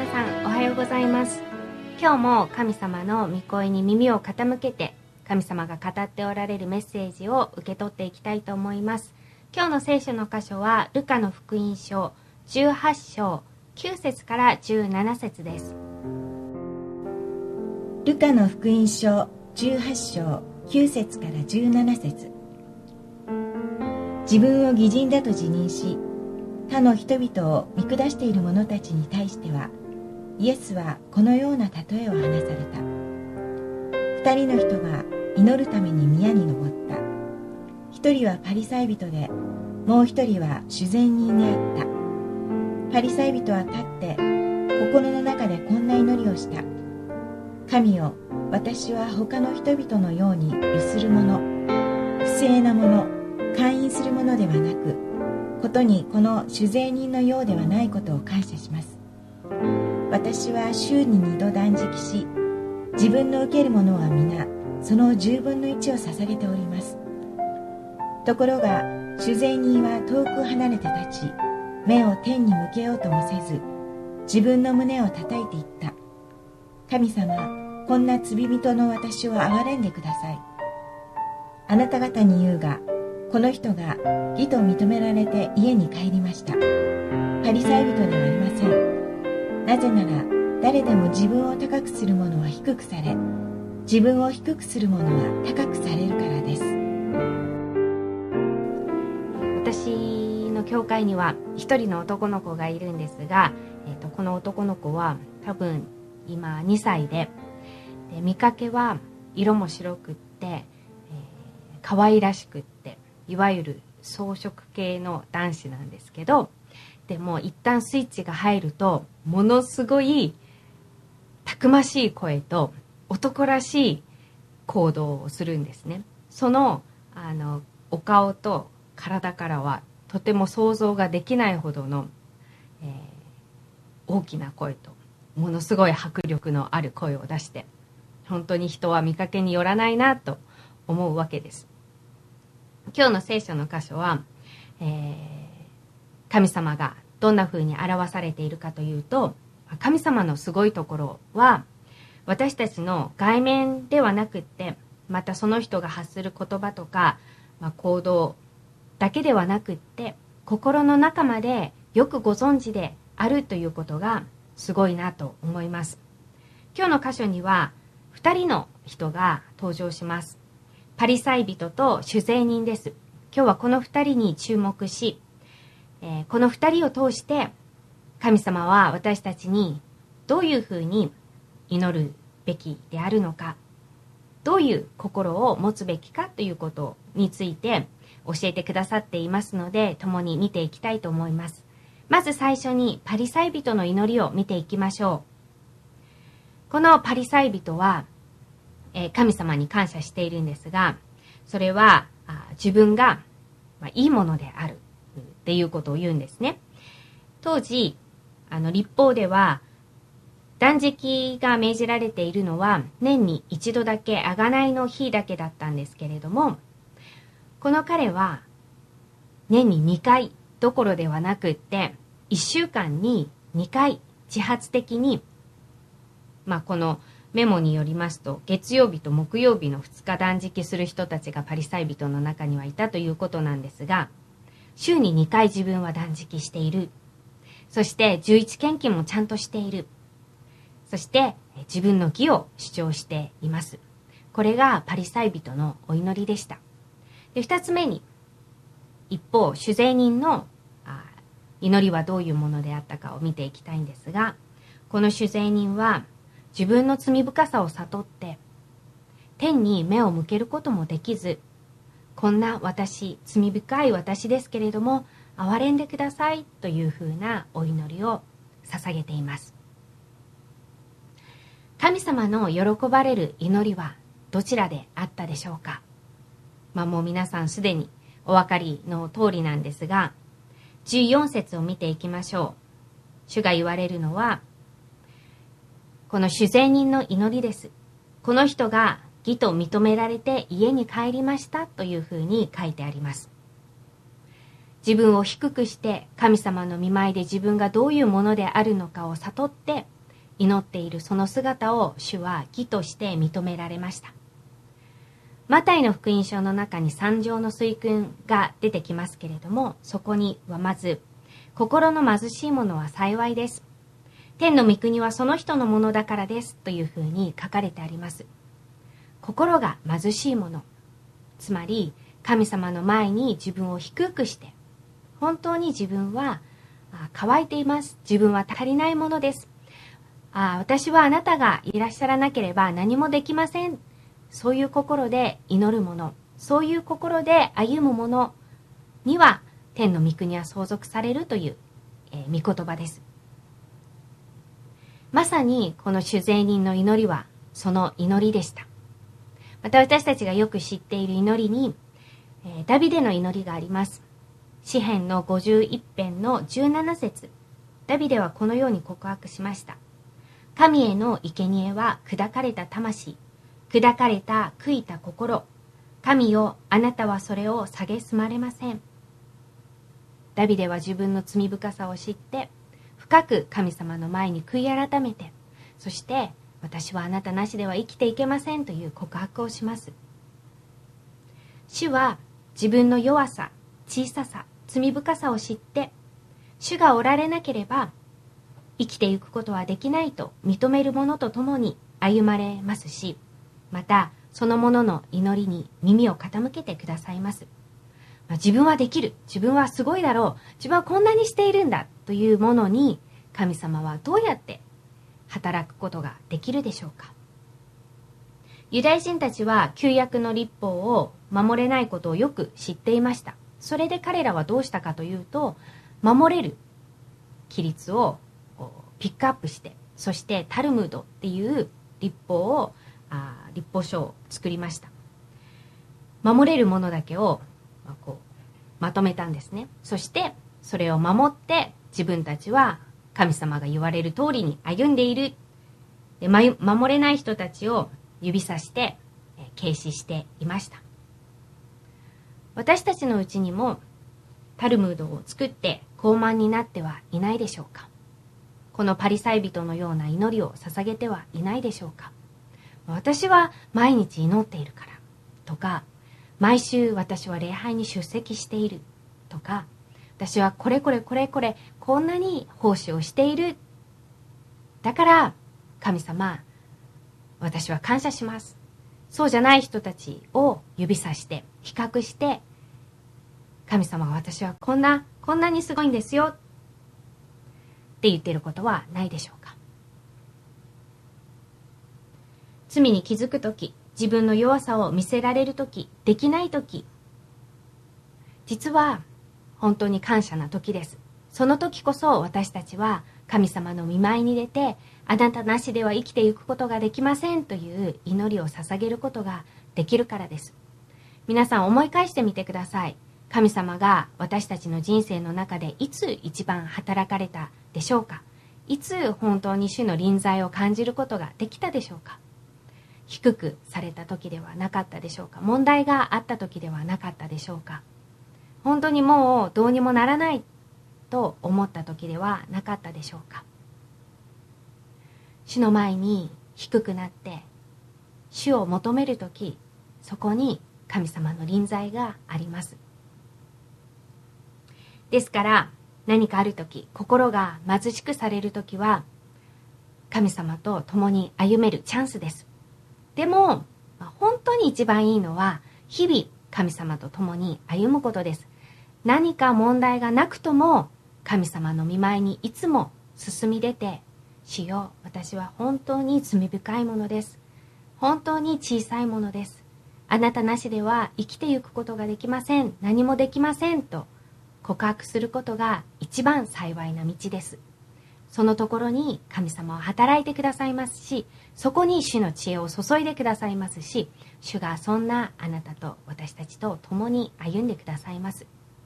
さんおはようございます。今日も神様の御声に耳を傾けて、神様が語っておられるメッセージを受け取っていきたいと思います。今日の聖書の箇所はルカの福音書18章9節から17節です。 ルカの福音書18章9節から17節。自分を義人だと自認し、他の人々を見下している者たちに対しては、イエスはこのような例えを話された。二人の人が祈るために宮に登った。一人はパリサイ人で、もう一人は主税人であった。パリサイ人は立って心の中でこんな祈りをした。神よ、私は他の人々のように利する者、不正な者、姦淫する者ではなく、ことにこの主税人のようではないことを感謝します。私は週に2度断食し、自分の受けるものは皆その10分の1を捧げております。ところが主税人は遠く離れて立ち、目を天に向けようともせず、自分の胸を叩いていった。神様、こんな罪人の私を憐れんでください。あなた方に言うが、この人が義と認められて家に帰りました。パリサイ人ではありません。なぜなら、誰でも自分を高くする者は低くされ、自分を低くする者は高くされるからです。 私の教会には一人の男の子がいるんですが、この男の子は多分今2歳で、見かけは色も白くって、可愛らしくって、いわゆる草食系の男子なんですけど、でも一旦スイッチが入るとものすごいたくましい声と男らしい行動をするんですね。そのお顔と体からはとても想像ができないほどの、大きな声とものすごい迫力のある声を出して、本当に人は見かけによらないなと思うわけです。今日の聖書の箇所は、神様がどんな風に表されているかというと、神様のすごいところは私たちの外面ではなくって、またその人が発する言葉とか、行動だけではなくって、心の中までよくご存知であるということがすごいなと思います。今日の箇所には2人の人が登場します。パリサイ人と主税人です。今日はこの2人に注目し、この2人を通して神様は私たちにどういうふうに祈るべきであるのか、どういう心を持つべきかということについて教えてくださっていますので、共に見ていきたいと思います。まず最初にパリサイ人の祈りを見ていきましょう。このパリサイ人は神様に感謝しているんですが、それは自分がいいものであるっていうことを言うんですね。当時律法では断食が命じられているのは年に一度だけ、贖いの日だけだったんですけれども、この彼は年に2回どころではなくって、1週間に2回自発的に、このメモによりますと、月曜日と木曜日の2日断食する人たちがパリサイ人の中にはいたということなんですが、週に2回自分は断食している。そして11献金もちゃんとしている。そして自分の義を主張しています。これがパリサイ人のお祈りでした。で、2つ目に、一方主税人の祈りはどういうものであったかを見ていきたいんですが、この主税人は自分の罪深さを悟って天に目を向けることもできず、こんな私、罪深い私ですけれども憐れんでくださいというふうなお祈りを捧げています。神様の喜ばれる祈りはどちらであったでしょうか。もう皆さんすでにお分かりの通りなんですが、14節を見ていきましょう。主が言われるのは、この主税人の祈りです。この人が義と認められて家に帰りましたというふうに書いてあります。自分を低くして神様の御前で自分がどういうものであるのかを悟って祈っているその姿を主は義として認められました。マタイの福音書の中に三条の水訓が出てきますけれども、そこにはまず、心の貧しい者は幸いです。天の御国はその人のものだからですというふうに書かれてあります。心が貧しい者、つまり神様の前に自分を低くして、本当に自分は乾いています。自分は足りないものです。私はあなたがいらっしゃらなければ何もできません。そういう心で祈る者、そういう心で歩む者には天の御国は相続されるという、御言葉です。まさにこの主税人の祈りはその祈りでした。また私たちがよく知っている祈りに、ダビデの祈りがあります。詩編の51編の17節、ダビデはこのように告白しました。神への生贄は砕かれた魂、砕かれた悔いた心。神よ、あなたはそれを蔑まれません。ダビデは自分の罪深さを知って、深く神様の前に悔い改めて、そして私はあなたなしでは生きていけませんという告白をします。主は自分の弱さ、小ささ、罪深さを知って、主がおられなければ生きていくことはできないと認める者と共に歩まれますし、またその者の祈りに耳を傾けてくださいます。自分はできる、自分はすごいだろう、自分はこんなにしているんだというものに神様はどうやって働くことができるでしょうか。ユダヤ人たちは旧約の律法を守れないことをよく知っていました。それで彼らはどうしたかというと、守れる規律をピックアップして、そしてタルムードっていう律法書を作りました。守れるものだけをまとめたんですね。そしてそれを守って自分たちは神様が言われる通りに歩んでいる。で、守れない人たちを指さして軽視していました。私たちのうちにもタルムードを作って傲慢になってはいないでしょうか。このパリサイ人のような祈りを捧げてはいないでしょうか。私は毎日祈っているからとか、毎週私は礼拝に出席しているとか、私はこれこんなに奉仕をしている。だから神様、私は感謝します。そうじゃない人たちを指さして比較して、神様は私はこんなにすごいんですよって言っていることはないでしょうか。罪に気づくとき、自分の弱さを見せられるとき、できないとき、実は本当に感謝なときです。その時こそ私たちは神様の御前に出て、あなたなしでは生きていくことができませんという祈りを捧げることができるからです。皆さん思い返してみてください。神様が私たちの人生の中でいつ一番働かれたでしょうか。いつ本当に主の臨在を感じることができたでしょうか。低くされた時ではなかったでしょうか。問題があった時ではなかったでしょうか。本当にもうどうにもならないと思った時ではなかったでしょうか。主の前に低くなって主を求める時、そこに神様の臨在があります。ですから何かある時、心が貧しくされる時は神様と共に歩めるチャンスです。でも本当に一番いいのは日々神様と共に歩むことです。何か問題がなくとも神様の御前にいつも進み出て、主よ、私は本当に罪深いものです。本当に小さいものです。あなたなしでは生きてゆくことができません。何もできませんと告白することが一番幸いな道です。そのところに神様は働いてくださいますし、そこに主の知恵を注いでくださいますし、主がそんなあなたと私たちと共に歩んでくださいます。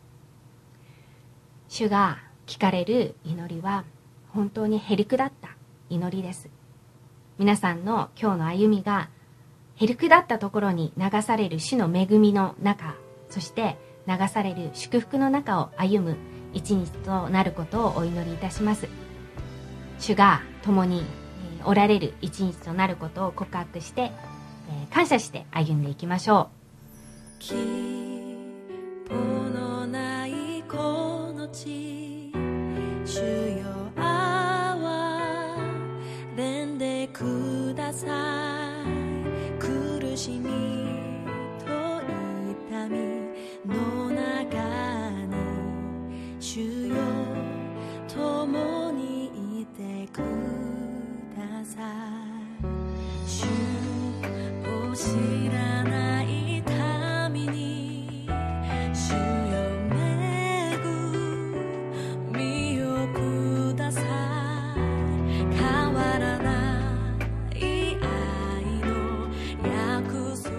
主が聞かれる祈りは本当にへりくだった祈りです。皆さんの今日の歩みがへりくだったところに流される主の恵みの中、そして流される祝福の中を歩む一日となることをお祈りいたします。主が共におられる一日となることを告白して、感謝して歩んでいきましょう。 希望のないこの地、主よ憐れんでください。苦しみと痛みの中に主よ共にいてください。主を知らない民に主よ恵みをください。変わらない愛の約束。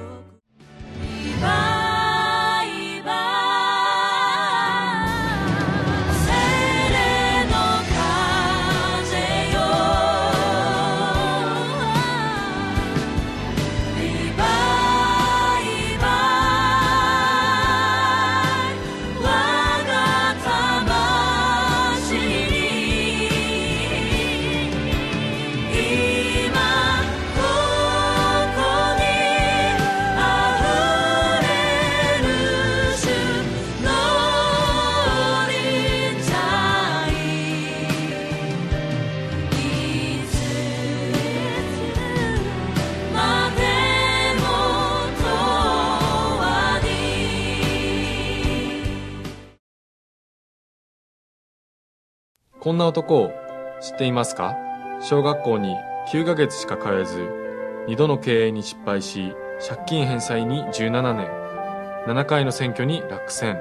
こんな男を知っていますか？小学校に9ヶ月しか通えず、2度の経営に失敗し、借金返済に17年、7回の選挙に落選。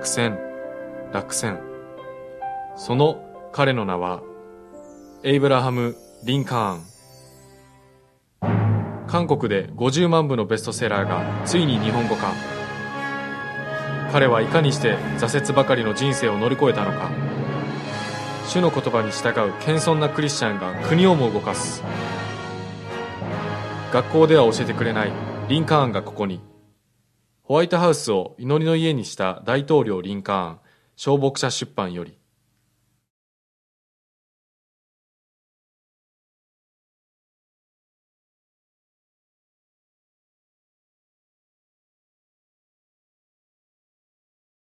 その彼の名は、エイブラハム・リンカーン。韓国で50万部のベストセラーがついに日本語化。彼はいかにして挫折ばかりの人生を乗り越えたのか。主の言葉に従う謙遜なクリスチャンが国をも動かす。学校では教えてくれないリンカーンがここに。ホワイトハウスを祈りの家にした大統領リンカーン、小牧者出版より。